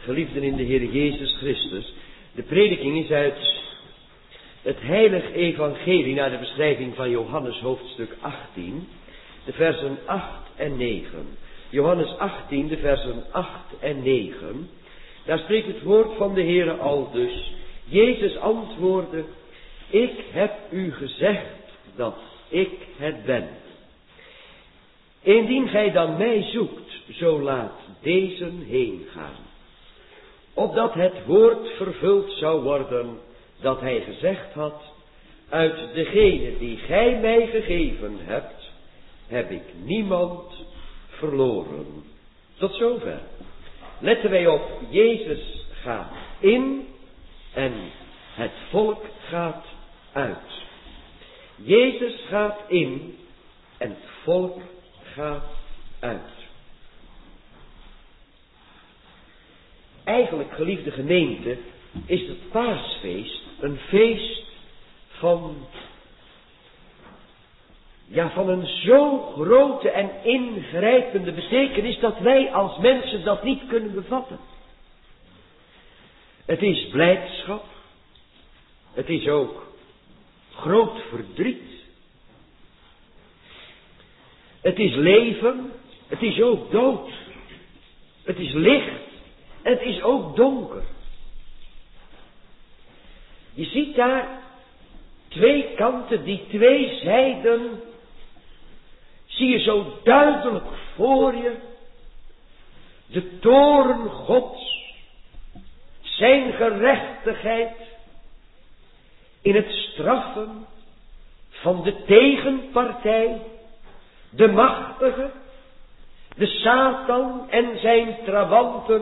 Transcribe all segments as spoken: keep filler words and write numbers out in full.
Geliefden in de Heer Jezus Christus. De prediking is uit het heilig evangelie naar de beschrijving van Johannes hoofdstuk achttien. De versen acht en negen. Johannes achttien, de versen acht en negen. Daar spreekt het woord van de Heere al dus. Jezus antwoordde: ik heb u gezegd dat ik het ben. Indien gij dan mij zoekt, zo laat deze heen gaan. Opdat het woord vervuld zou worden dat hij gezegd had: uit degene die gij mij gegeven hebt, heb ik niemand verloren. Tot zover. Letten wij op, Jezus gaat in en het volk gaat uit. Jezus gaat in en het volk gaat uit. Eigenlijk, geliefde gemeente, is het paasfeest een feest van, ja, van een zo grote en ingrijpende betekenis dat wij als mensen dat niet kunnen bevatten. Het is blijdschap. Het is ook groot verdriet. Het is leven. Het is ook dood. Het is licht. Het is ook donker. Je ziet daar twee kanten, die twee zijden, zie je zo duidelijk voor je. De toorn Gods, zijn gerechtigheid in het straffen van de tegenpartij, de machtige, de Satan en zijn trawanten.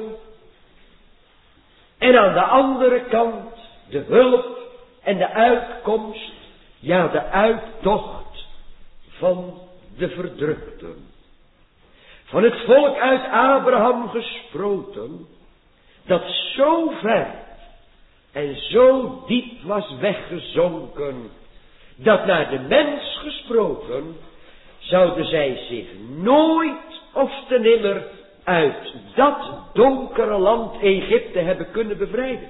En aan de andere kant de hulp en de uitkomst, ja, de uittocht van de verdrukten. Van het volk uit Abraham gesproten, dat zo ver en zo diep was weggezonken, dat naar de mens gesproken, zouden zij zich nooit of te nimmer uit dat donkere land Egypte hebben kunnen bevrijden.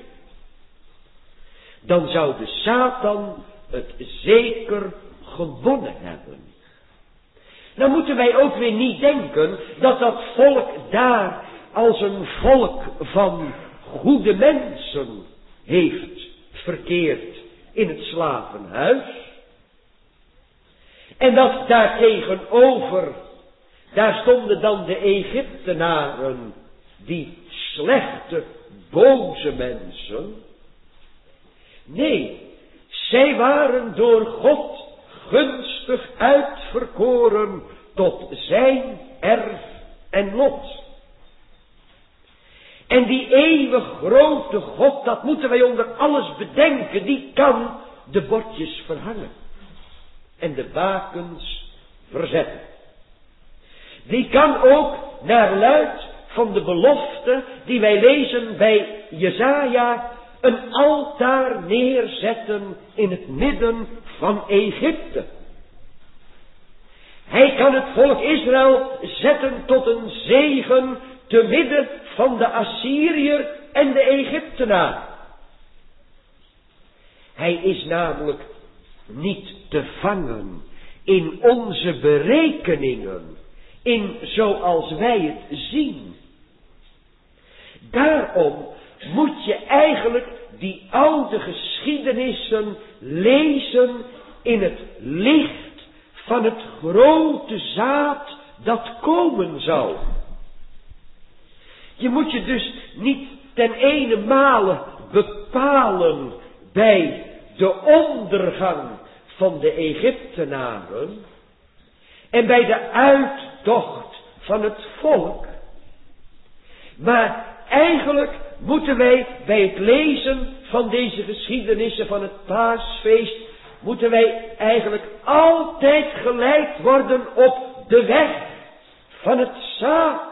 Dan zou de Satan het zeker gewonnen hebben. Dan moeten wij ook weer niet denken dat dat volk daar als een volk van goede mensen heeft verkeerd in het slavenhuis. En dat daar tegenover, daar stonden dan de Egyptenaren, die slechte, boze mensen. Nee, zij waren door God gunstig uitverkoren tot zijn erf en lot. En die eeuwig grote God, dat moeten wij onder alles bedenken, die kan de bordjes verhangen en de bakens verzetten. Die kan ook naar luid van de belofte die wij lezen bij Jesaja een altaar neerzetten in het midden van Egypte. Hij kan het volk Israël zetten tot een zegen te midden van de Assyriër en de Egyptenaar. Hij is namelijk niet te vangen in onze berekeningen, in zoals wij het zien. Daarom moet je eigenlijk die oude geschiedenissen lezen in het licht van het grote zaad dat komen zou. Je moet je dus niet ten ene male bepalen bij de ondergang van de Egyptenaren en bij de uittocht van het volk. Maar eigenlijk moeten wij bij het lezen van deze geschiedenissen van het paasfeest, moeten wij eigenlijk altijd geleid worden op de weg van het zaad.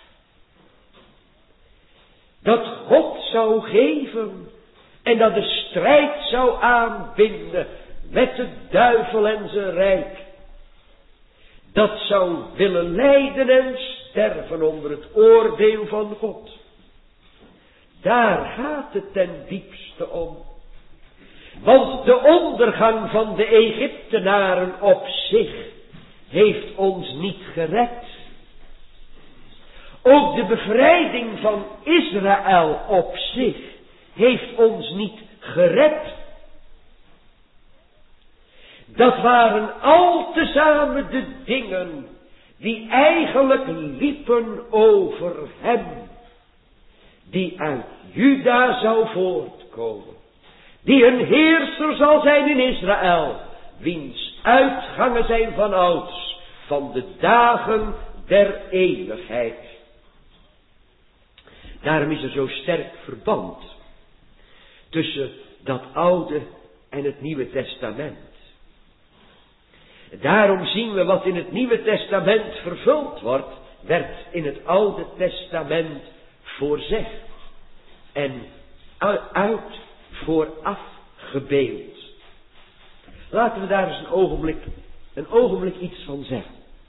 Dat God zou geven en dat de strijd zou aanbinden met de duivel en zijn rijk. Dat zou willen lijden en sterven onder het oordeel van God. Daar gaat het ten diepste om. Want de ondergang van de Egyptenaren op zich heeft ons niet gered. Ook de bevrijding van Israël op zich heeft ons niet gered. Dat waren al tezamen de dingen die eigenlijk liepen over hem, die uit Juda zou voortkomen, die een heerser zal zijn in Israël, wiens uitgangen zijn van ouds, van de dagen der eeuwigheid. Daarom is er zo sterk verband tussen dat Oude en het Nieuwe Testament. Daarom zien we wat in het Nieuwe Testament vervuld wordt, werd in het Oude Testament voorzegd en uit vooraf gebeeld. Laten we daar eens een ogenblik, een ogenblik iets van zeggen.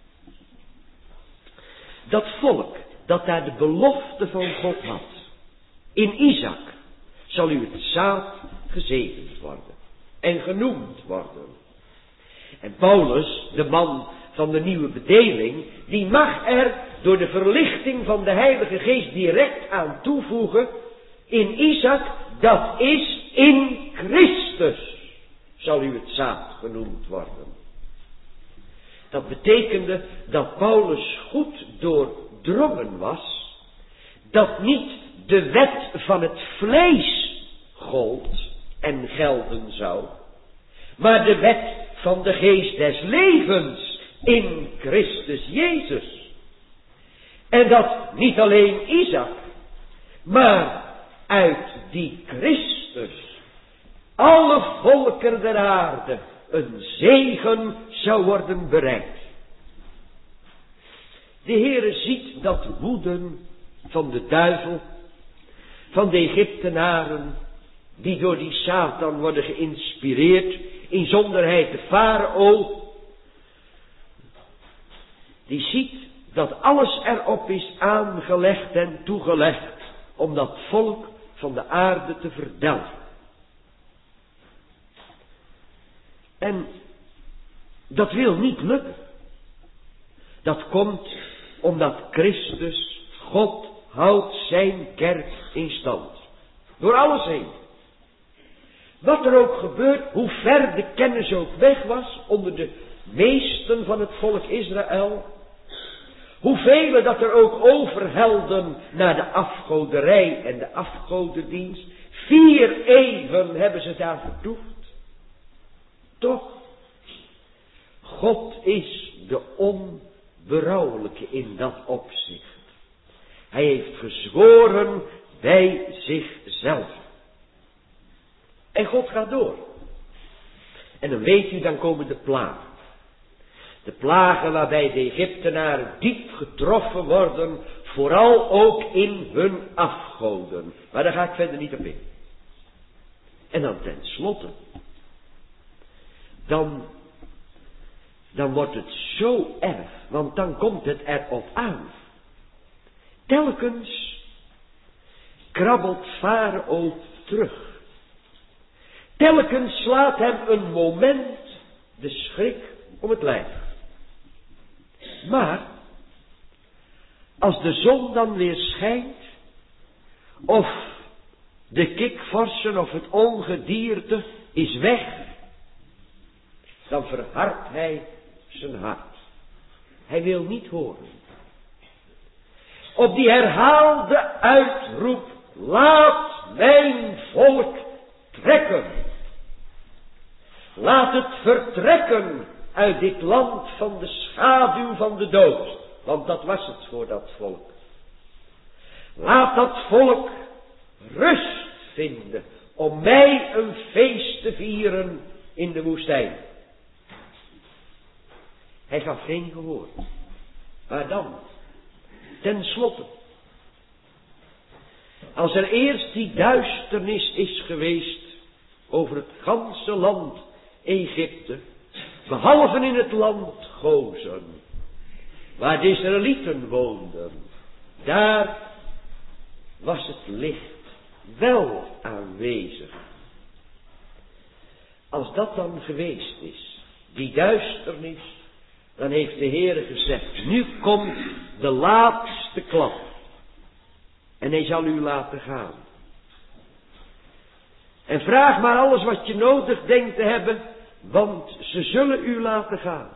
Dat volk dat daar de belofte van God had, in Isaac zal u het zaad gezegend worden en genoemd worden. En Paulus, de man van de nieuwe bedeling, die mag er door de verlichting van de Heilige Geest direct aan toevoegen, in Isaac, dat is in Christus, zal u het zaad genoemd worden. Dat betekende dat Paulus goed doordrongen was, dat niet de wet van het vlees gold en gelden zou, maar de wet van de geest des levens in Christus Jezus. En dat niet alleen Isaac, maar uit die Christus alle volken der aarde een zegen zou worden bereikt. De Heere ziet dat woeden van de duivel, van de Egyptenaren, die door die Satan worden geïnspireerd, inzonderheid de farao, die ziet dat alles erop is aangelegd en toegelegd om dat volk van de aarde te verdelgen. En dat wil niet lukken. Dat komt omdat Christus, God, houdt zijn kerk in stand. Door alles heen. Wat er ook gebeurt, hoe ver de kennis ook weg was onder de meesten van het volk Israël. Hoeveel dat er ook overhelden naar de afgoderij en de afgodendienst. Vier eeuwen hebben ze daar vertoefd. Toch, God is de onberouwelijke in dat opzicht. Hij heeft gezworen bij zichzelf. En God gaat door. En dan weet u, dan komen de plagen. De plagen waarbij de Egyptenaren diep getroffen worden, vooral ook in hun afgoden. Maar daar ga ik verder niet op in. En dan tenslotte, dan, dan wordt het zo erg, want dan komt het erop aan. Telkens krabbelt Farao terug. Telkens slaat hem een moment de schrik om het lijf. Maar, als de zon dan weer schijnt, of de kikvorsen of het ongedierte is weg, dan verhardt hij zijn hart. Hij wil niet horen. Op die herhaalde uitroep, laat mijn volk trekken. Laat het vertrekken uit dit land van de schaduw van de dood. Want dat was het voor dat volk. Laat dat volk rust vinden om mij een feest te vieren in de woestijn. Hij gaf geen gehoor. Maar dan, ten slotte, als er eerst die duisternis is geweest over het ganse land Egypte, behalve in het land Gozen, waar de Israëlieten woonden, daar was het licht wel aanwezig. Als dat dan geweest is, die duisternis, dan heeft de Heere gezegd, nu komt de laatste klap. En hij zal u laten gaan. En vraag maar alles wat je nodig denkt te hebben, want ze zullen u laten gaan.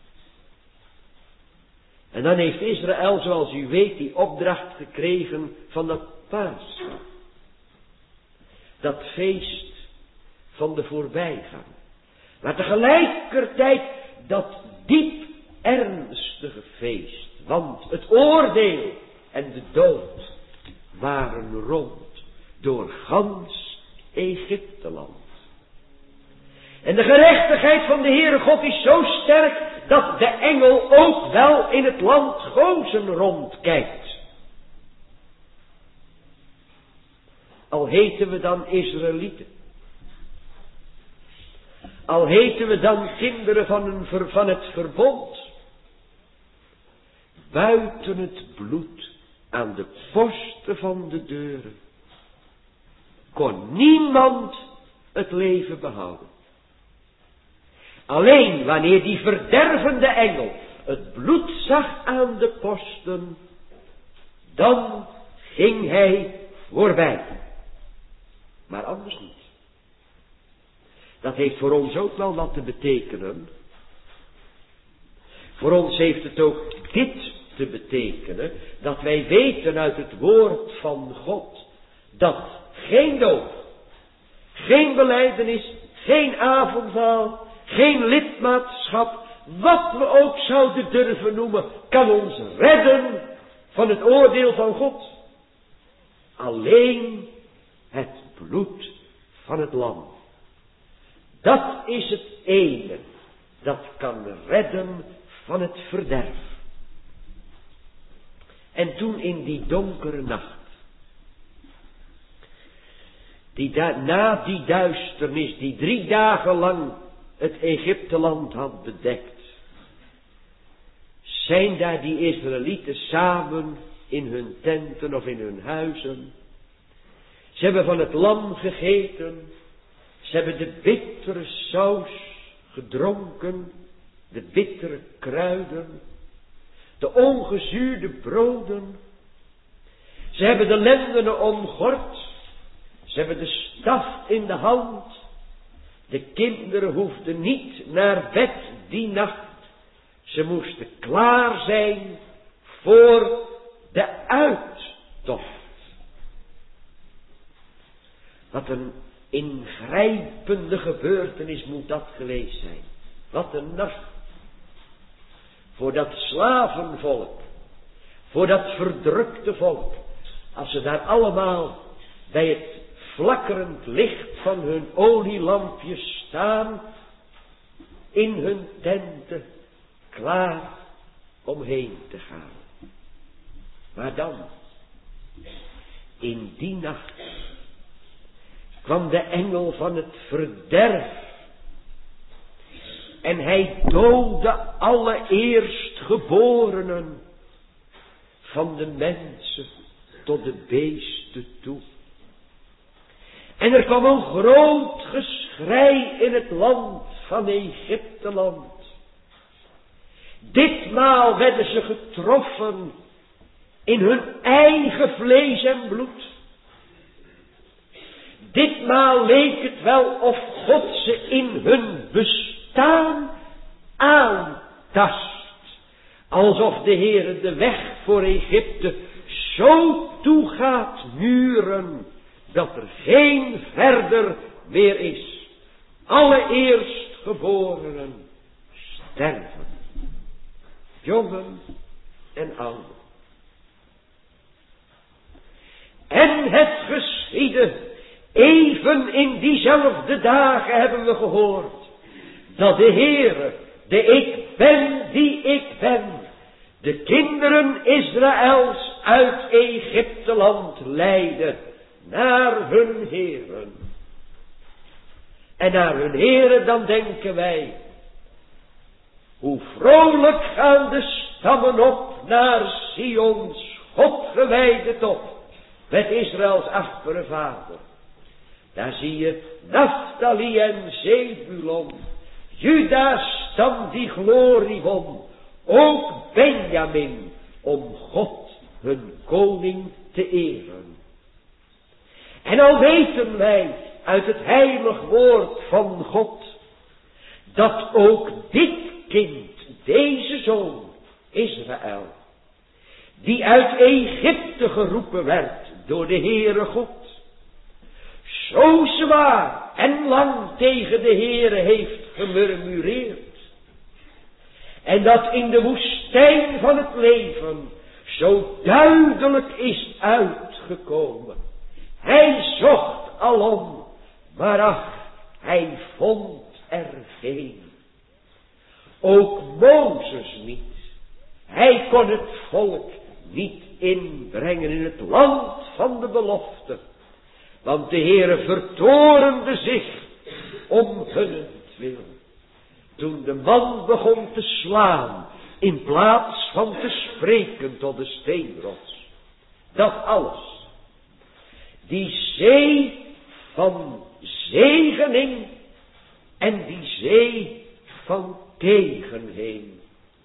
En dan heeft Israël, zoals u weet, die opdracht gekregen van dat Pascha. Dat feest van de voorbijgang. Maar tegelijkertijd dat diep ernstige feest. Want het oordeel en de dood waren rond door gans Egypteland. En de gerechtigheid van de Heere God is zo sterk dat de engel ook wel in het land Gozen rondkijkt. Al heten we dan Israëlieten. Al heten we dan kinderen van, een, van het verbond. Buiten het bloed aan de posten van de deuren kon niemand het leven behouden. Alleen wanneer die verdervende engel het bloed zag aan de posten, dan ging hij voorbij. Maar anders niet. Dat heeft voor ons ook wel wat te betekenen. Voor ons heeft het ook dit te betekenen, dat wij weten uit het woord van God, dat geen doop, geen belijdenis, geen avondmaal, geen lidmaatschap, wat we ook zouden durven noemen, kan ons redden van het oordeel van God. Alleen het bloed van het lam. Dat is het ene dat kan redden van het verderf. En toen in die donkere nacht, die da- na die duisternis die drie dagen lang het Egypteland had bedekt, zijn daar die Israëlieten samen in hun tenten of in hun huizen. Ze hebben van het lam gegeten. Ze hebben de bittere saus gedronken. De bittere kruiden. De ongezuurde broden. Ze hebben de lendenen omgord. Ze hebben de staf in de hand. De kinderen hoefden niet naar bed die nacht. Ze moesten klaar zijn voor de uittocht. Wat een ingrijpende gebeurtenis moet dat geweest zijn. Wat een nacht. Voor dat slavenvolk. Voor dat verdrukte volk. Als ze daar allemaal bij het flakkerend licht van hun olielampjes staan. In hun tenten. Klaar om heen te gaan. Maar dan. In die nacht. Kwam de engel van het verderf. En hij doodde alle eerstgeborenen. Van de mensen tot de beesten toe. En er kwam een groot geschrei in het land van Egypteland. Ditmaal werden ze getroffen in hun eigen vlees en bloed. Ditmaal leek het wel of God ze in hun bestaan aantast. Alsof de Heere de weg voor Egypte zo toe gaat muren, dat er geen verder meer is. Alle eerstgeborenen sterven. Jongen en oude. En het geschiedde, even in diezelfde dagen hebben we gehoord, dat de Heere, de ik ben die ik ben, de kinderen Israëls uit Egypteland leidde naar hun heren. En naar hun heren dan denken wij, hoe vrolijk gaan de stammen op naar Sions God gewijde top. met Israëls achtbare vader. Daar zie je Naphtali en Zebulon, Juda's stam die glorie won, ook Benjamin, om God hun koning te eren. En al weten wij uit het heilig woord van God, dat ook dit kind, deze zoon, Israël, die uit Egypte geroepen werd door de Heere God, zo zwaar en lang tegen de Heere heeft gemurmureerd. En dat in de woestijn van het leven zo duidelijk is uitgekomen. Hij zocht alom, maar ach, hij vond er geen. Ook Mozes niet. Hij kon het volk niet inbrengen in het land van de belofte. Want de Heere vertoornde zich om hunnentwil. Toen de man begon te slaan, in plaats van te spreken tot de steenrots. Dat alles. Die zee van zegening en die zee van tegenheen.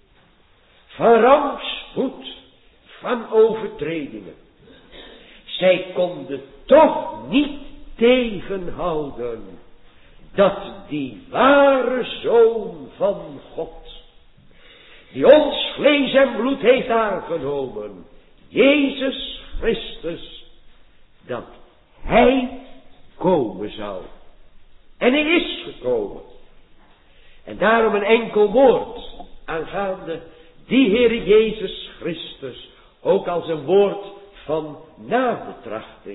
Van rampspoed, van overtredingen. Zij konden toch niet tegenhouden dat die ware Zoon van God, die ons vlees en bloed heeft aangenomen, Jezus Christus, dat Hij komen zou. En Hij is gekomen. En daarom een enkel woord aangaande die Heere Jezus Christus, ook als een woord van nabetrachting.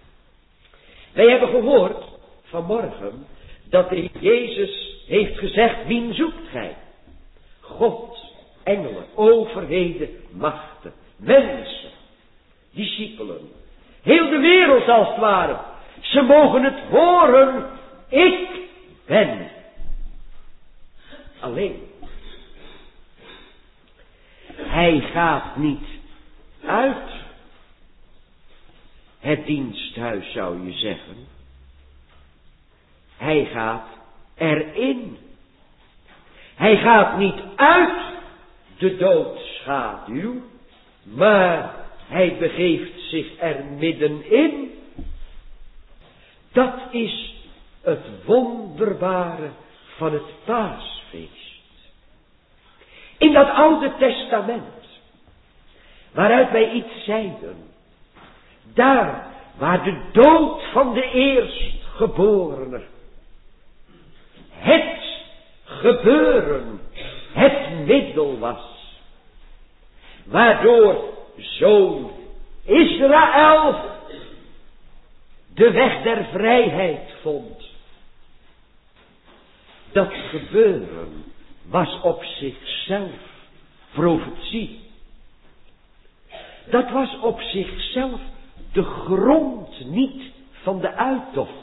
Wij hebben gehoord vanmorgen dat de Heer Jezus heeft gezegd, wien zoekt gij? God, engelen, overheden, machten, mensen, discipelen, heel de wereld als het ware. Ze mogen het horen, ik ben alleen. Hij gaat niet uit het diensthuis, zou je zeggen. Hij gaat erin. Hij gaat niet uit de doodschaduw, maar hij begeeft zich er middenin. Dat is het wonderbare van het paasfeest. In dat Oude Testament, waaruit wij iets zeiden, daar waar de dood van de eerstgeborene, het gebeuren, het middel was, waardoor zoon Israël de weg der vrijheid vond. Dat gebeuren was op zichzelf profetie. Dat was op zichzelf de grond niet van de uittocht.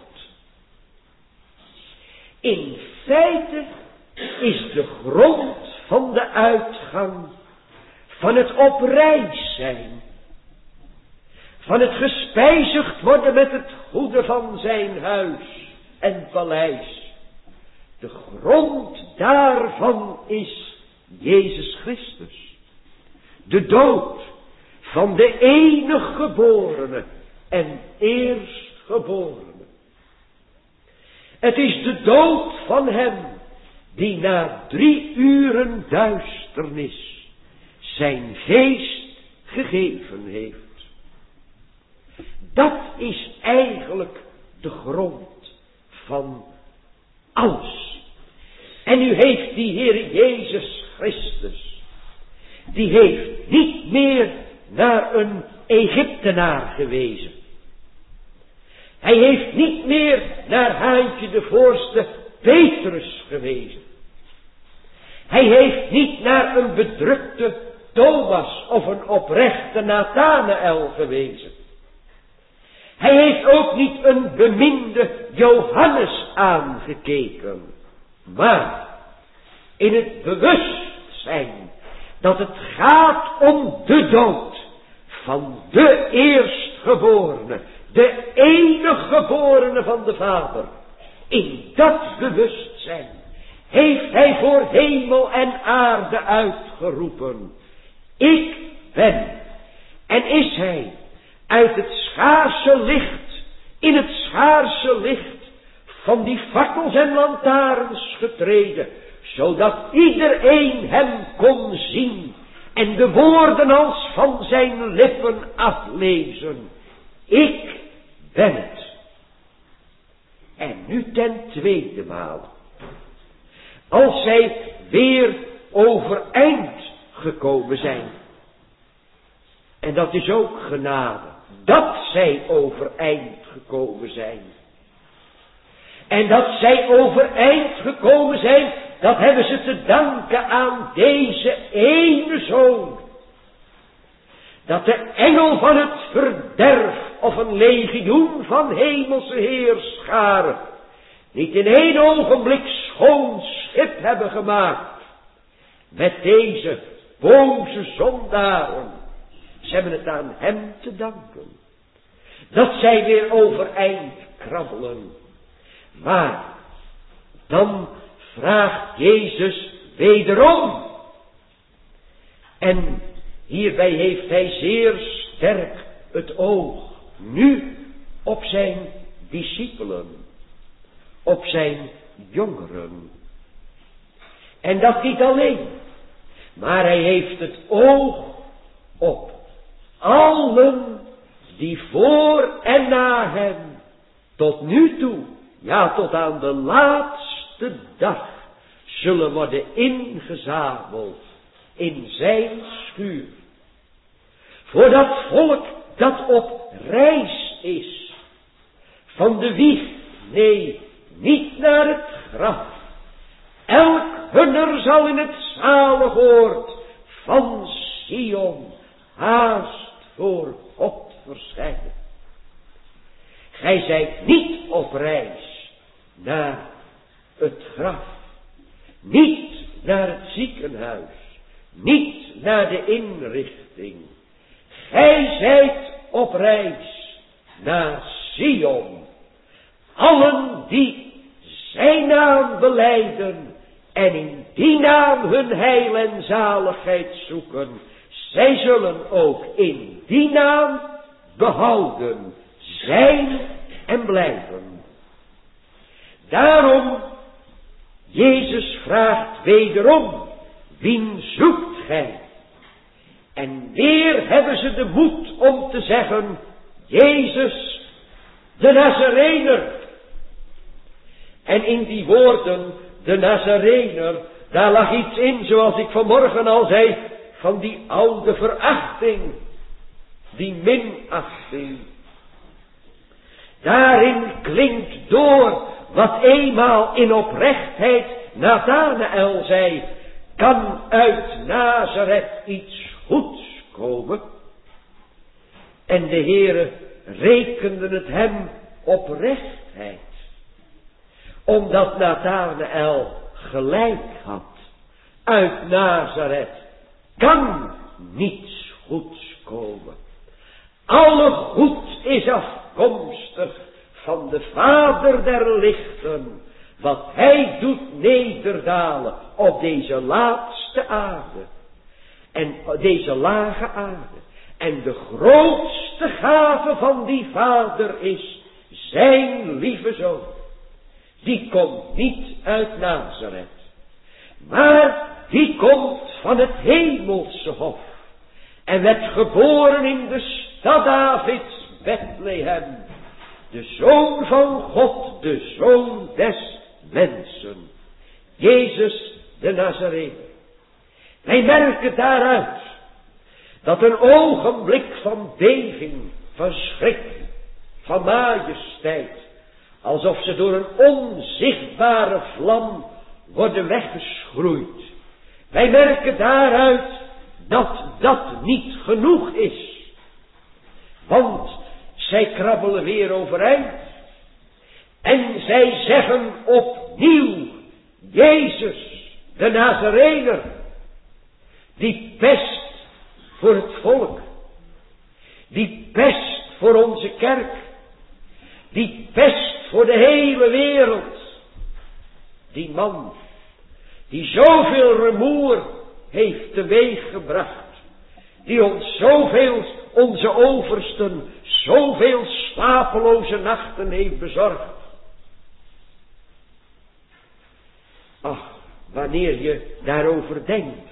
In feite is de grond van de uitgang van het op reis zijn, van het gespijzigd worden met het goede van zijn huis en paleis. De grond daarvan is Jezus Christus. De dood van de enige geborene en eerstgeborene. Het is de dood van hem die na drie uren duisternis zijn geest gegeven heeft. Dat is eigenlijk de grond van alles. En nu heeft die Heer Jezus Christus, die heeft niet meer naar een Egyptenaar gewezen. Hij heeft niet meer naar Haantje de voorste Petrus gewezen. Hij heeft niet naar een bedrukte Thomas of een oprechte Nathanael gewezen. Hij heeft ook niet een beminde Johannes aangekeken. Maar in het bewustzijn dat het gaat om de dood van de eerstgeborene eerstgeborene, de enige geborene van de Vader. In dat bewustzijn heeft hij voor hemel en aarde uitgeroepen: ik ben. En is hij uit het schaarse licht, in het schaarse licht van die fakkels en lantaarns getreden, zodat iedereen hem kon zien en de woorden als van zijn lippen aflezen: ik ben het. En nu ten tweede maal, als zij weer overeind gekomen zijn. En dat is ook genade, dat zij overeind gekomen zijn. En dat zij overeind gekomen zijn, dat hebben ze te danken aan deze ene Zoon. Dat de engel van het verderf of een legioen van hemelse heerscharen niet in één ogenblik schoon schip hebben gemaakt met deze boze zondaren. Ze hebben het aan hem te danken. Dat zij weer overeind krabbelen. Maar dan vraagt Jezus wederom. En hierbij heeft hij zeer sterk het oog nu op zijn discipelen. Op zijn jongeren. En dat niet alleen. Maar hij heeft het oog op allen die voor en na hem tot nu toe, ja tot aan de laatste dag, zullen worden ingezameld in zijn schuur. Voor dat volk dat op reis is, van de wieg, nee, niet naar het graf. Elk hunner zal in het zalig oord van Sion haast voor God verschijnen. Gij zijt niet op reis naar het graf, niet naar het ziekenhuis, niet naar de inrichting. Gij zijt op reis naar Sion. Allen die zijn naam belijden en in die naam hun heil en zaligheid zoeken, zij zullen ook in die naam behouden, zijn en blijven. Daarom, Jezus vraagt wederom: wien zoekt gij? En weer hebben ze de moed om te zeggen: Jezus, de Nazarener. En in die woorden, de Nazarener, daar lag iets in, zoals ik vanmorgen al zei, van die oude verachting, die minachting. Daarin klinkt door wat eenmaal in oprechtheid Nathanael zei: kan uit Nazareth iets goeds komen? En de Heere rekende het hem oprechtheid, omdat Nathanael gelijk had. Uit Nazareth kan niets goeds komen. Alle goed is afkomstig van de Vader der lichten, wat hij doet nederdalen op deze laatste aarde. En deze lage aarde. En de grootste gave van die Vader is zijn lieve Zoon. Die komt niet uit Nazareth, maar die komt van het hemelse hof en werd geboren in de stad Davids, Bethlehem. De Zoon van God, de Zoon des mensen. Jezus de Nazarener. Wij merken daaruit dat een ogenblik van beving, van schrik, van majesteit, alsof ze door een onzichtbare vlam worden weggeschroeid. Wij merken daaruit dat dat niet genoeg is. Want zij krabbelen weer overeind. En zij zeggen opnieuw: Jezus, de Nazarener, die pest voor het volk. Die pest voor onze kerk. Die pest voor de hele wereld. Die man die zoveel rumoer heeft teweeggebracht. Die ons zoveel, onze oversten, zoveel slapeloze nachten heeft bezorgd. Ach, wanneer je daarover denkt,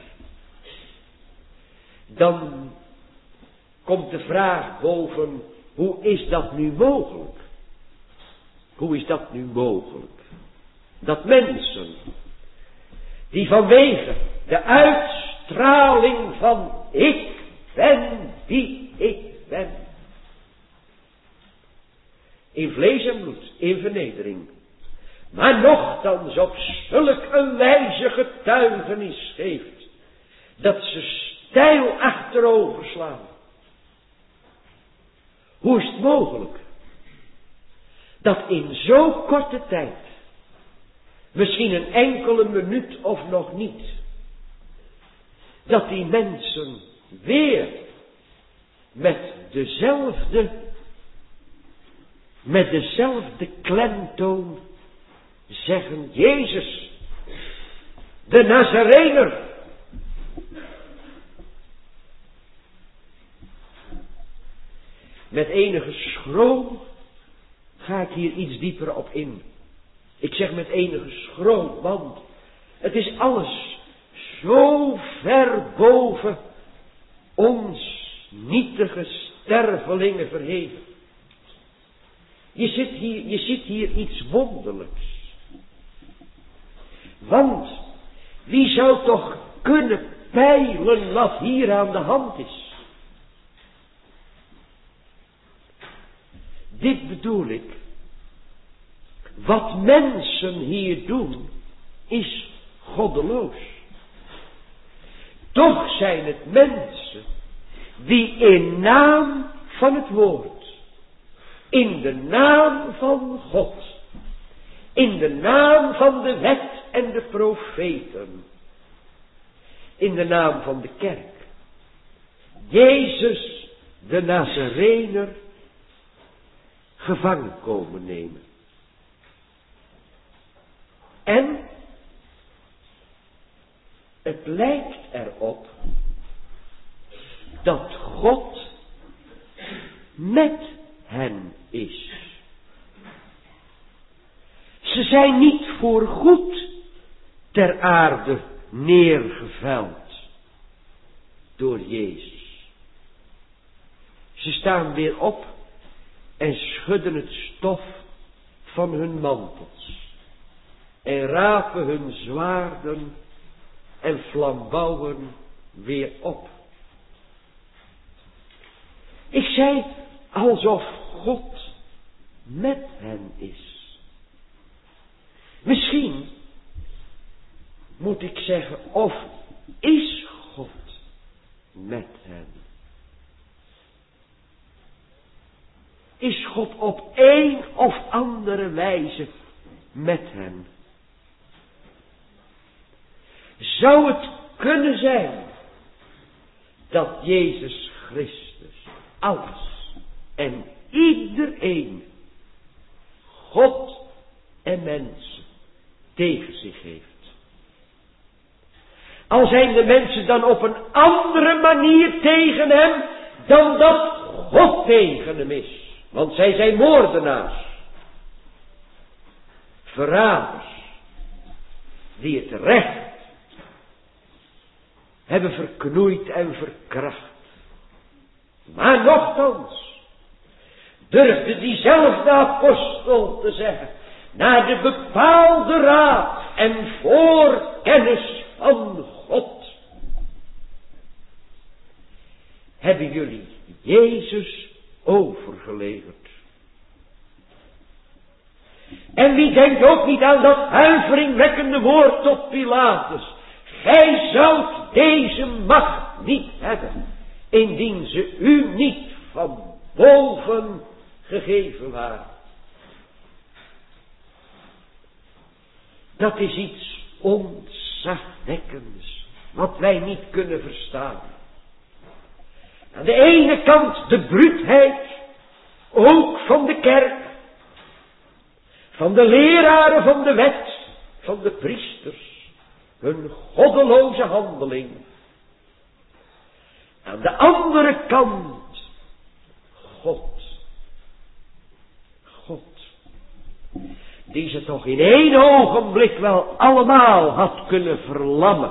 dan komt de vraag boven, hoe is dat nu mogelijk? Hoe is dat nu mogelijk? Dat mensen, die vanwege de uitstraling van ik ben wie ik ben, in vlees en bloed, in vernedering, maar nochtans op zulk een wijze getuigenis geeft, dat ze steil achterover slaan. Hoe is het mogelijk dat in zo'n korte tijd, misschien een enkele minuut of nog niet, dat die mensen weer met dezelfde, met dezelfde klemtoon zeggen, Jezus, de Nazarener. Met enige schroom ga ik hier iets dieper op in. Ik zeg met enige schroom, want het is alles zo ver boven ons nietige stervelingen verheven. Je zit hier, je ziet hier iets wonderlijks. Want wie zou toch kunnen peilen wat hier aan de hand is? Dit bedoel ik. Wat mensen hier doen, is goddeloos. Toch zijn het mensen die in naam van het woord, in de naam van God, in de naam van de wet en de profeten, in de naam van de kerk, Jezus de Nazarener gevangen komen nemen. En het lijkt erop dat God met hen is. Ze zijn niet voorgoed ter aarde neergeveld door Jezus. Ze staan weer op en schudden het stof van hun mantels. En rapen hun zwaarden en flambouwen weer op. Ik zei alsof God met hen is. Misschien moet ik zeggen, of is God met hen? Is God op een of andere wijze met hen? Zou het kunnen zijn dat Jezus Christus alles en iedereen, God en mensen, tegen zich heeft? Al zijn de mensen dan op een andere manier tegen hem dan dat God tegen hem is. Want zij zijn moordenaars, verraders, die het recht hebben verknoeid en verkracht. Maar nochtans durfde diezelfde apostel te zeggen, naar de bepaalde raad en voorkennis van God, hebben jullie Jezus overgeleverd. En wie denkt ook niet aan dat huiveringwekkende woord tot Pilatus: gij zoudt deze macht niet hebben, indien ze u niet van boven gegeven waren. Dat is iets ontzagwekkends, wat wij niet kunnen verstaan. Aan de ene kant de bruutheid van de leraren van de wet, van de priesters, hun goddeloze handeling. Aan de andere kant, God. God. Die ze toch in één ogenblik wel allemaal had kunnen verlammen.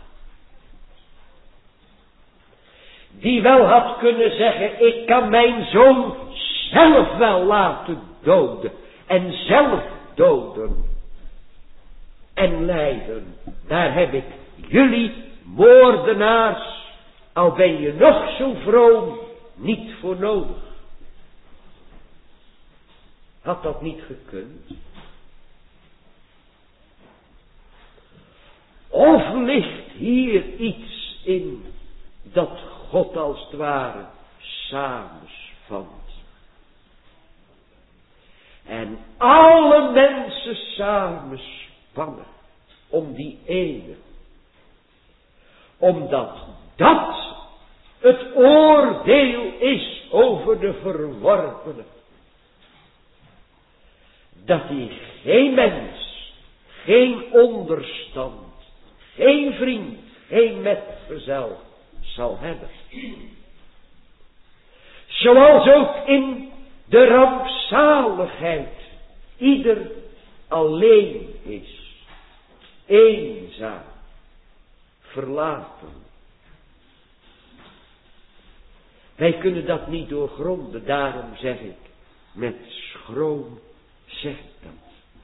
Die wel had kunnen zeggen, ik kan mijn zoon zelf wel laten doden. En zelf doden. En lijden. Daar heb ik jullie moordenaars, al ben je nog zo vroom, niet voor nodig. Had dat niet gekund? Of ligt hier iets in dat God als het ware samenspant? En alle mensen samenspannen om die ene. Omdat dat het oordeel is over de verworpenen. Dat hij geen mens, geen onderstand, geen vriend, geen metgezel zal hebben. Zoals ook in de rampzaligheid ieder alleen is, eenzaam, verlaten. Wij kunnen dat niet doorgronden, daarom zeg ik, met schroom zeg ik dat.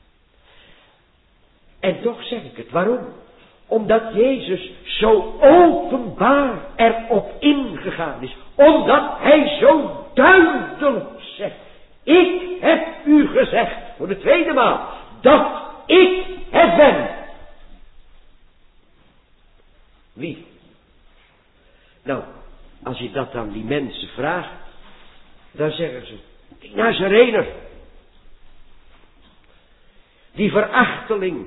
En toch zeg ik het, waarom? Omdat Jezus zo openbaar erop ingegaan is. Omdat hij zo duidelijk zegt. Ik heb u gezegd, voor de tweede maal, dat ik het ben. Wie? Nou, als je dat aan die mensen vraagt, dan zeggen ze, die Nazarener. Die verachteling.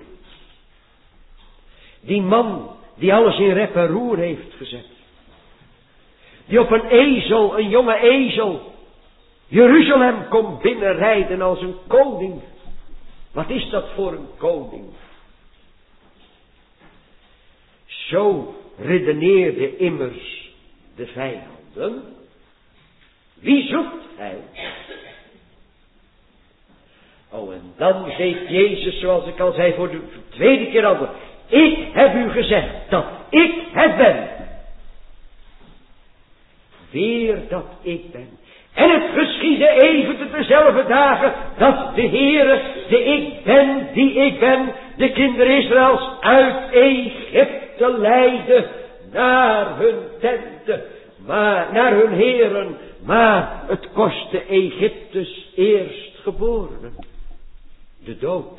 Die man die alles in rep en roer heeft gezet. Die op een ezel, een jonge ezel, Jeruzalem komt binnenrijden als een koning. Wat is dat voor een koning? Zo redeneerde immers de vijanden. Wie zoekt hij? Oh, en dan zegt Jezus, zoals ik al zei voor de tweede keer al. Ik heb u gezegd dat ik het ben. Weer dat ik ben. En het geschiedde even te dezelfde dagen dat de Heere, de ik ben, die ik ben, de kinderen Israëls uit Egypte leidde naar hun tenten, maar naar hun heren, maar het kostte Egyptes eerstgeborenen de dood.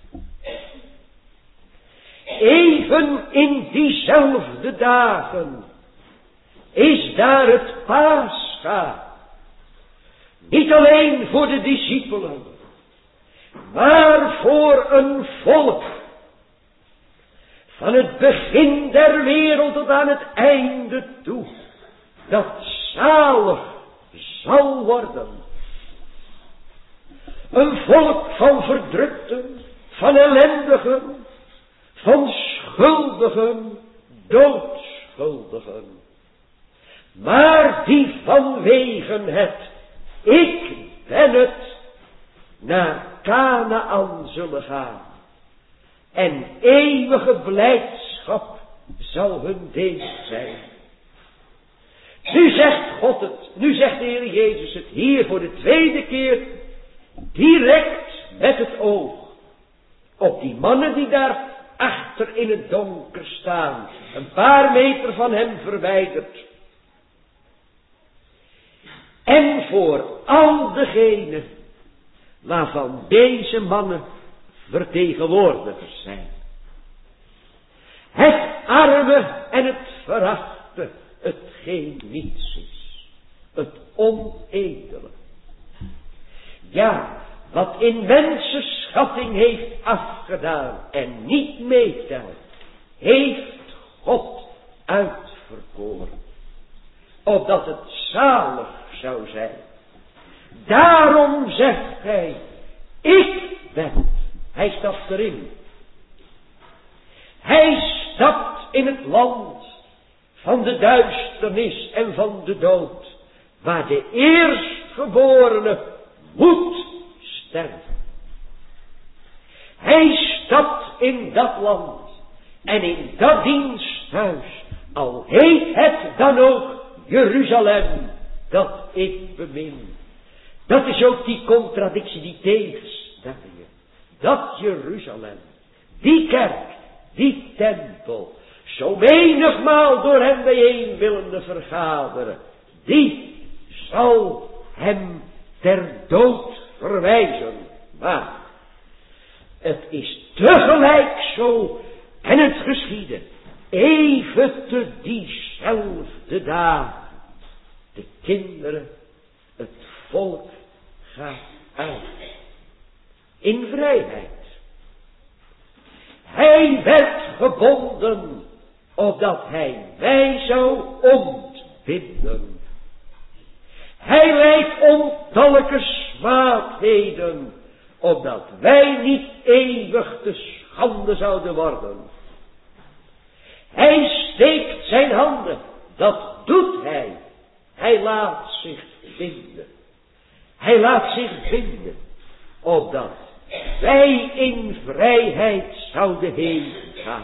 Even in diezelfde dagen is daar het Pascha. Niet alleen voor de discipelen, maar voor een volk. Van het begin der wereld tot aan het einde toe. Dat zalig zal worden. Een volk van verdrukten, van ellendigen, van schuldigen, doodschuldigen. Maar die vanwege het, ik ben het, naar Kanaan zullen gaan. En eeuwige blijdschap zal hun deel zijn. Nu zegt God het, nu zegt de Heer Jezus het hier voor de tweede keer, direct met het oog op die mannen die daar achter in het donker staan, een paar meter van hem verwijderd. En voor al degenen waarvan deze mannen vertegenwoordigers zijn. Het arme en het verachte, hetgeen niets is. Het onedele. Ja, wat in mensenschatting heeft afgedaan en niet meetelt, heeft God uitverkoren. Opdat het zalig zou zijn. Daarom zegt hij, ik ben. Hij stapt erin. Hij stapt in het land van de duisternis en van de dood, waar de eerstgeborene moet sterven. Hij stapt in dat land en in dat diensthuis, al heet het dan ook Jeruzalem, dat ik bemin. Dat is ook die contradictie, die tegenstellingen. Dat Jeruzalem, die kerk, die tempel, zo menigmaal door hem bijeen willende vergaderen, die zal hem ter dood verwijzen. Maar het is tegelijk zo, en het geschiedde, even te diezelfde dagen. De kinderen, het volk gaat uit. In vrijheid. Hij werd gebonden, opdat hij mij zou ontbinden. Hij lijdt ontallijke smaadheden, opdat wij niet eeuwig te schande zouden worden. Hij steekt zijn handen, dat doet hij. Hij laat zich vinden. Hij laat zich vinden, opdat wij in vrijheid zouden heen gaan.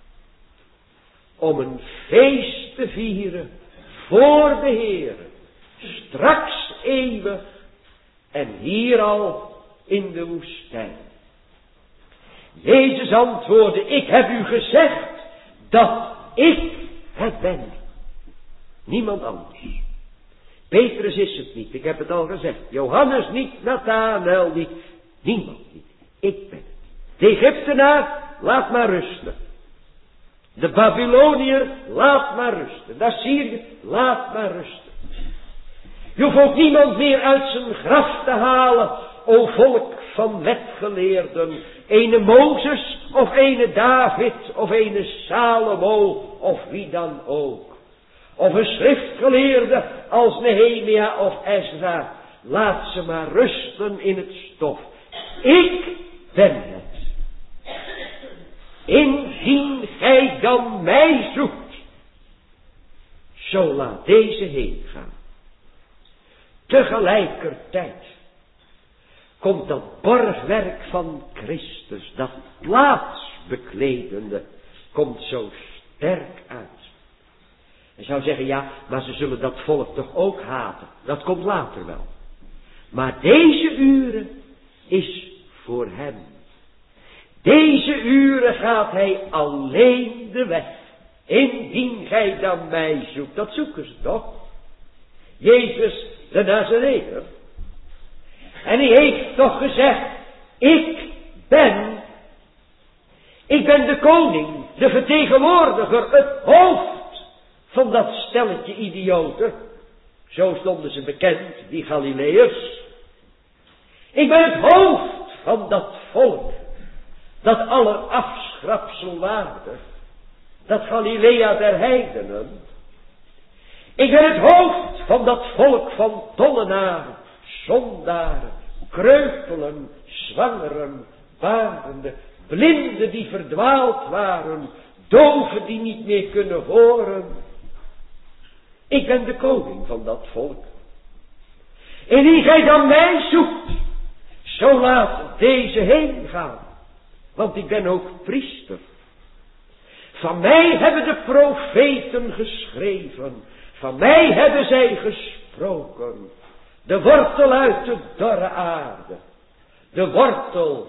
Om een feest te vieren voor de Heer, straks eeuwig en hier al in de woestijn. Jezus antwoordde, ik heb u gezegd dat ik het ben. Niemand anders. Petrus is het niet, ik heb het al gezegd. Johannes niet, Nathanael niet, niemand niet. Ik ben het. De Egyptenaar, laat maar rusten. De Babyloniër, laat maar rusten. De Assyriër, laat maar rusten. Je hoeft ook niemand meer uit zijn graf te halen, o volk van wetgeleerden. Ene Mozes, of ene David, of ene Salomo, of wie dan ook. Of een schriftgeleerde als Nehemia of Ezra. Laat ze maar rusten in het stof. Ik ben het. Indien gij dan mij zoekt, zo laat deze heen gaan. Tegelijkertijd komt dat borgwerk van Christus, dat plaatsbekledende, komt zo sterk uit. Je zou zeggen, ja, maar ze zullen dat volk toch ook haten. Dat komt later wel. Maar deze uren is voor hem. Deze uren gaat hij alleen de weg. Indien gij dan mij zoekt. Dat zoeken ze toch? Jezus de Nazareër. En hij heeft toch gezegd, ik ben, ik ben de koning, de vertegenwoordiger, het hoofd van dat stelletje idioten. Zo stonden ze bekend, die Galileërs. Ik ben het hoofd van dat volk, dat aller afschrapsel waarde, dat Galilea der heidenen. Ik ben het hoofd van dat volk van tollenaren, zondaren, kreupelen, zwangeren, barenden, blinden die verdwaald waren, doven die niet meer kunnen horen. Ik ben de koning van dat volk. En wie gij dan mij zoekt, zo laat deze heen gaan. Want ik ben ook priester. Van mij hebben de profeten geschreven. Van mij hebben zij gesproken. De wortel uit de dorre aarde. De wortel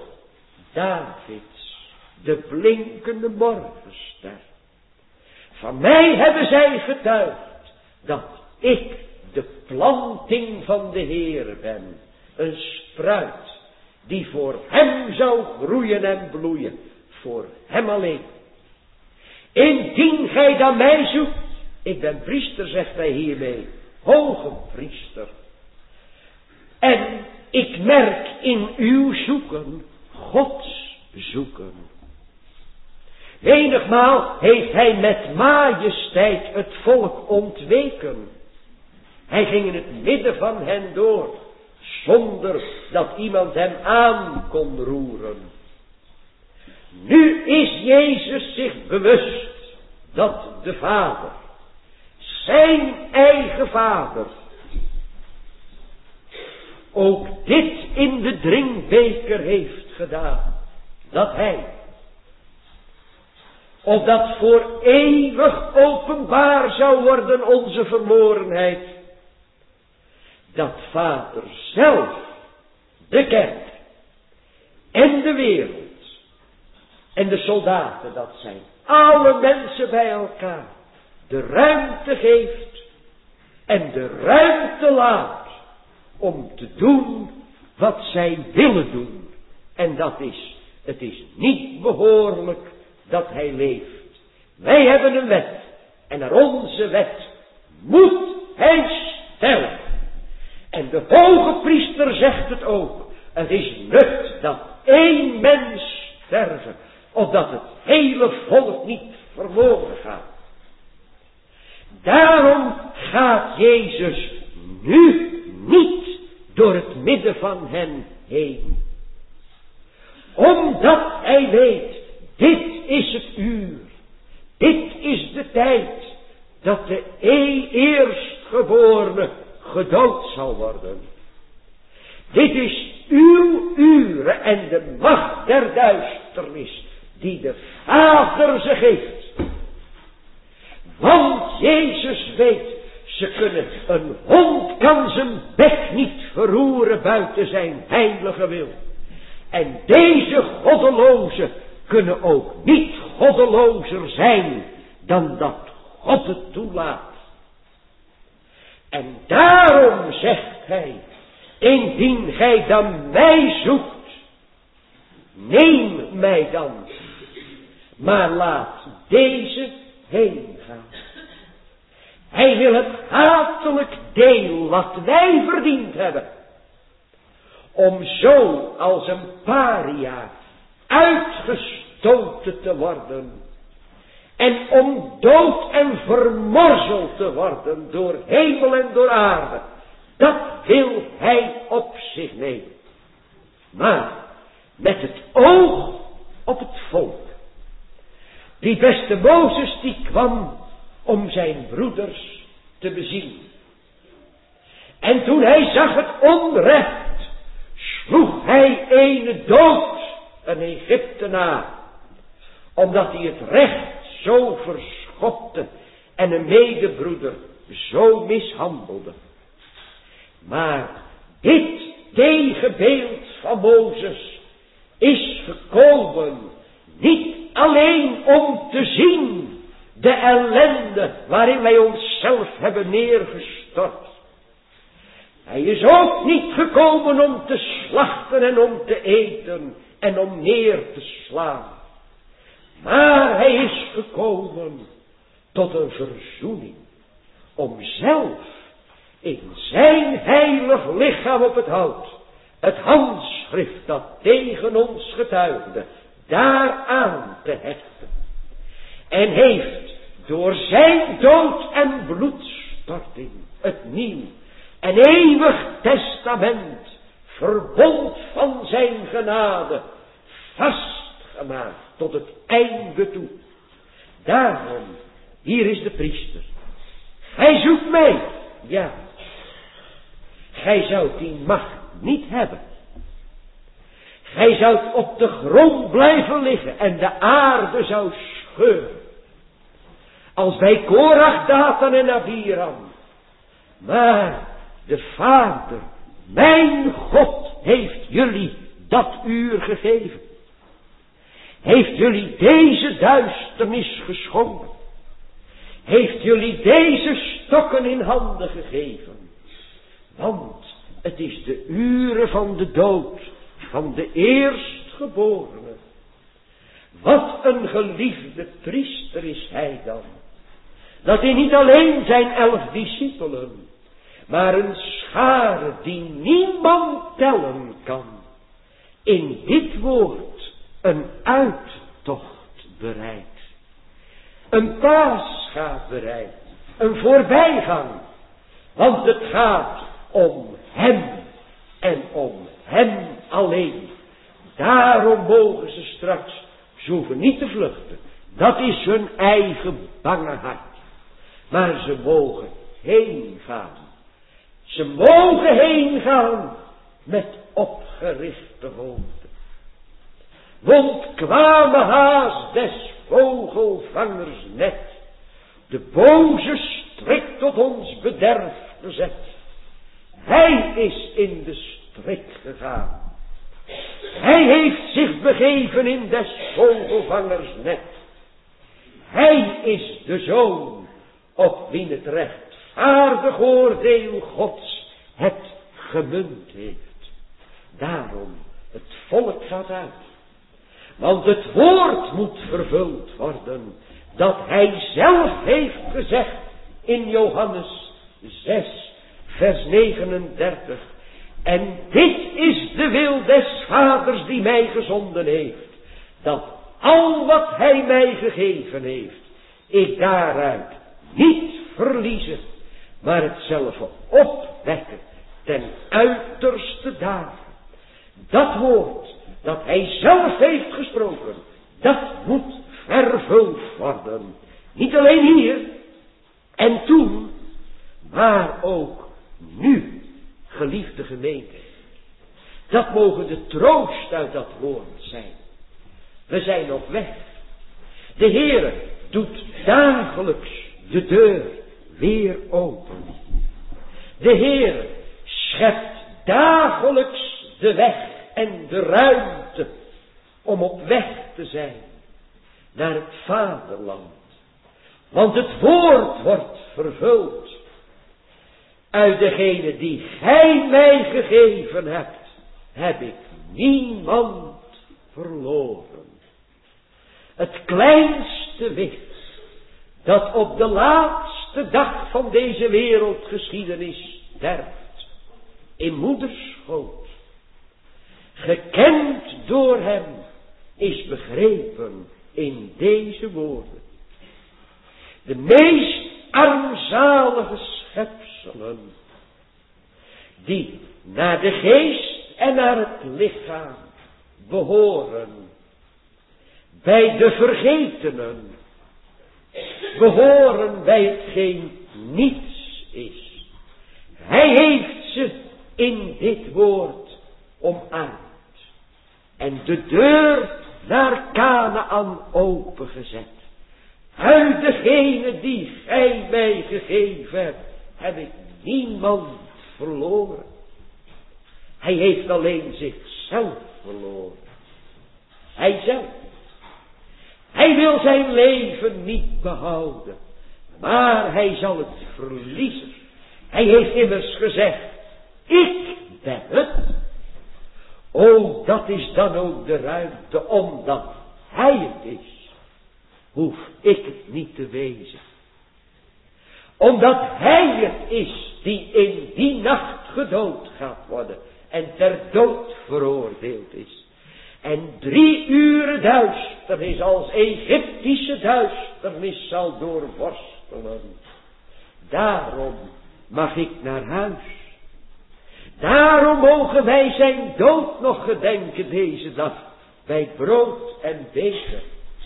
Davids. De blinkende morgenster. Van mij hebben zij getuigd dat ik de planting van de Heer ben. Een spruit die voor hem zou groeien en bloeien. Voor hem alleen. Indien gij dan mij zoekt. Ik ben priester, zegt hij hiermee. Hoge priester. En ik merk in uw zoeken Gods zoeken. Menigmaal heeft hij met majesteit het volk ontweken. Hij ging in het midden van hen door. zonder dat iemand hem aan kon roeren. Nu is Jezus zich bewust dat de Vader, zijn eigen Vader, ook dit in de drinkbeker heeft gedaan. Dat hij, opdat voor eeuwig openbaar zou worden onze verlorenheid, dat Vader zelf, de kerk en de wereld en de soldaten, dat zijn alle mensen bij elkaar, de ruimte geeft en de ruimte laat om te doen wat zij willen doen. En dat is, het is niet behoorlijk dat hij leeft. Wij hebben een wet en naar onze wet moet hij sterven. En de hoge priester zegt het ook. Het is nut dat één mens sterven, opdat het hele volk niet verloren gaat. Daarom gaat Jezus nu niet door het midden van hen heen. Omdat hij weet, dit is het uur, dit is de tijd, dat de eerstgeborene gedood zal worden. Dit is uw uren en de macht der duisternis, die de Vader ze geeft. Want Jezus weet, ze kunnen, een hond kan zijn bek niet verroeren buiten zijn heilige wil. En deze goddelozen kunnen ook niet goddelozer zijn dan dat God het toelaat. En daarom zegt hij, indien gij dan mij zoekt, neem mij dan, maar laat deze heen gaan. Hij wil het hatelijk deel wat wij verdiend hebben, om zo als een paria uitgestoten te worden en om dood en vermorzeld te worden door hemel en door aarde. Dat wil hij op zich nemen. Maar met het oog op het volk. Die beste Mozes die kwam om zijn broeders te bezien. En toen hij zag het onrecht, sloeg hij ene dood, een Egyptenaar, omdat hij het recht zo verschopte en een medebroeder zo mishandelde. Maar dit tegenbeeld van Mozes is gekomen niet alleen om te zien de ellende waarin wij onszelf hebben neergestort. Hij is ook niet gekomen om te slachten en om te eten en om neer te slaan. Maar hij is gekomen tot een verzoening, om zelf in zijn heilig lichaam op het hout, het handschrift dat tegen ons getuigde, daaraan te hechten. En heeft door zijn dood en bloedstorting het nieuw en eeuwig testament, verbond van zijn genade, vastgemaakt tot het einde toe. Daarom, hier is de priester. Gij zoekt mij, ja. Gij zoudt die macht niet hebben. Gij zoudt op de grond blijven liggen en de aarde zou scheuren. Als bij Korach, Datan en Abiram. Maar de Vader, mijn God, heeft jullie dat uur gegeven. Heeft jullie deze duisternis geschonken. Heeft jullie deze stokken in handen gegeven. Want het is de uren van de dood van de eerstgeborene. Wat een geliefde priester is hij dan. Dat hij niet alleen zijn elf discipelen, maar een schare die niemand tellen kan, in dit woord een uittocht bereidt. Een paasgaat bereidt. Een voorbijgang. Want het gaat om hem en alleen. Daarom mogen ze straks, ze hoeven niet te vluchten. Dat is hun eigen bange hart. Maar ze mogen heen gaan. Ze mogen heen gaan met opgerichte hoofden. Want kwame haast des vogelvangers net, de boze strik tot ons bederf gezet. Hij is in de strik gegaan. Hij heeft zich begeven in des vogelvangers net. Hij is de zoon op wien het rechtvaardig oordeel Gods het gemunt heeft. Daarom, het volk gaat uit. Want het woord moet vervuld worden dat hij zelf heeft gezegd in Johannes zes, vers negenendertig. En dit is de wil des Vaders die mij gezonden heeft, dat al wat hij mij gegeven heeft, ik daaruit niet verliezen, maar hetzelfde opwekken ten uiterste dagen. Dat woord dat hij zelf heeft gesproken, dat moet vervuld worden. Niet alleen hier en toen, maar ook nu, geliefde gemeente. Dat mogen de troost uit dat woord zijn. We zijn op weg. De Heere doet dagelijks de deur weer open. De Heere schept dagelijks de weg en de ruimte om op weg te zijn naar het vaderland. Want het woord wordt vervuld. Uit degene die gij mij gegeven hebt, heb ik niemand verloren. Het kleinste wit dat op de laatste dag van deze wereldgeschiedenis sterft, in moederschoot, gekend door hem, is begrepen in deze woorden. De meest armzalige schepselen, die naar de geest en naar het lichaam behoren, bij de vergetenen, behoren bij hetgeen niets is. Hij heeft ze in dit woord omarmd en de deur naar Kanaän opengezet. Uit degene die gij mij gegeven hebt, heb ik niemand verloren. Hij heeft alleen zichzelf verloren. Hij zelf. Hij wil zijn leven niet behouden, maar hij zal het verliezen. Hij heeft immers gezegd, ik ben het. O, dat is dan ook de ruimte, omdat hij het is, hoef ik het niet te wezen. Omdat hij het is die in die nacht gedood gaat worden en ter dood veroordeeld is. En drie uren duisternis als Egyptische duisternis zal doorworstelen. Daarom mag ik naar huis. Daarom mogen wij zijn dood nog gedenken deze dag bij brood en beker.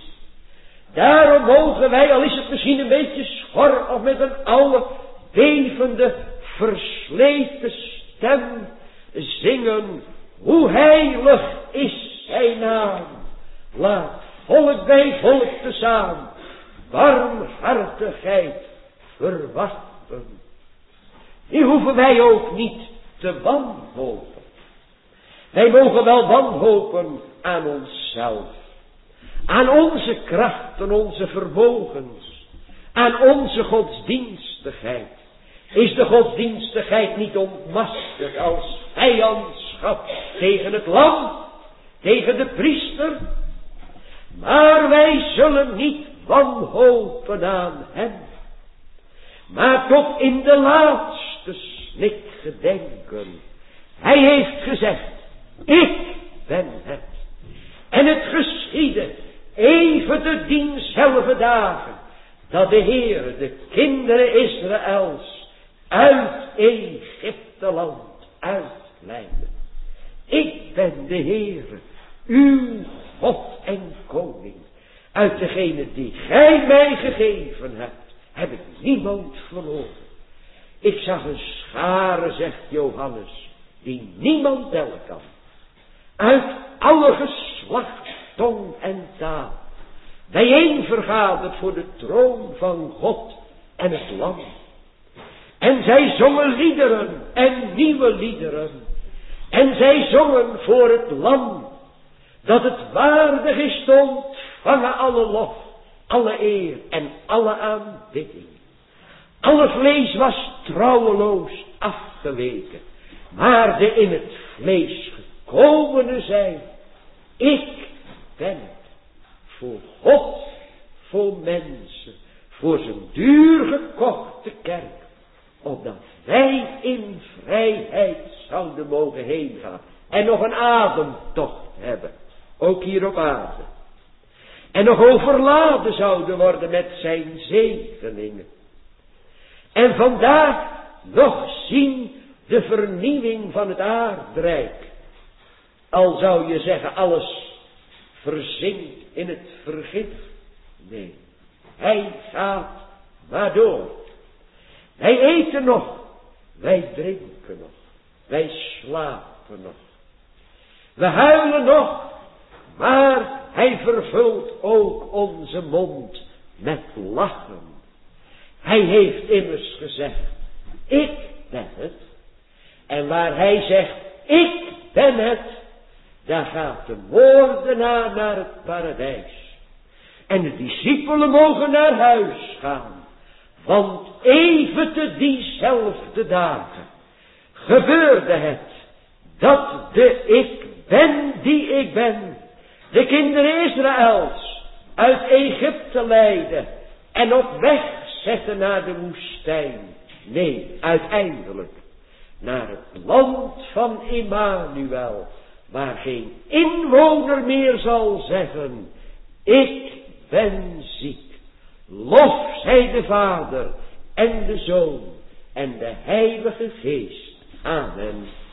Daarom mogen wij, al is het misschien een beetje schor of met een oude, bevende, versleten stem, zingen, hoe heilig is zijn naam. Laat volk bij volk tezamen barmhartigheid verwachten. Die hoeven wij ook niet te wanhopen. Wij mogen wel wanhopen aan onszelf, aan onze krachten, onze vermogens, aan onze godsdienstigheid. Is de godsdienstigheid niet ontmaskerd als vijandschap tegen het lam, tegen de priester? Maar wij zullen niet wanhopen aan hem, maar tot in de laatste snik gedenken. Hij heeft gezegd, ik ben het. En het geschiedde even de dienzelfde dagen, dat de Heere de kinderen Israëls uit Egypteland uitleidde. Ik ben de Heere, uw God en Koning. Uit degene die gij mij gegeven hebt, heb ik niemand verloren. Ik zag een schare, zegt Johannes, die niemand tellen kan. Uit alle geslacht, tong en taal. Bijeen vergaderd voor de troon van God en het Lam. En zij zongen liederen en nieuwe liederen. En zij zongen voor het Lam, dat het waardig is te ontvangen alle lof, alle eer en alle aanbidding. Alle vlees was trouweloos afgeweken, maar de in het vlees gekomene zei, ik ben het, voor God, voor mensen, voor zijn duur gekochte kerk, opdat wij in vrijheid zouden mogen heen gaan en nog een ademtocht hebben, ook hier op aarde. En nog overladen zouden worden met zijn zegeningen. En vandaag nog zien de vernieuwing van het aardrijk. Al zou je zeggen alles verzinkt in het vergif. Nee, hij gaat maar door. Wij eten nog, wij drinken nog, wij slapen nog. We huilen nog, maar hij vervult ook onze mond met lachen. Hij heeft immers gezegd, ik ben het. En waar hij zegt, ik ben het, daar gaat de moordenaar naar het paradijs. En de discipelen mogen naar huis gaan. Want even te diezelfde dagen gebeurde het dat de ik ben die ik ben de kinderen Israëls uit Egypte leidde en op weg zette naar de woestijn. Nee, uiteindelijk naar het land van Immanuel, waar geen inwoner meer zal zeggen, ik ben ziek. Lof zij de Vader en de Zoon en de Heilige Geest. Amen.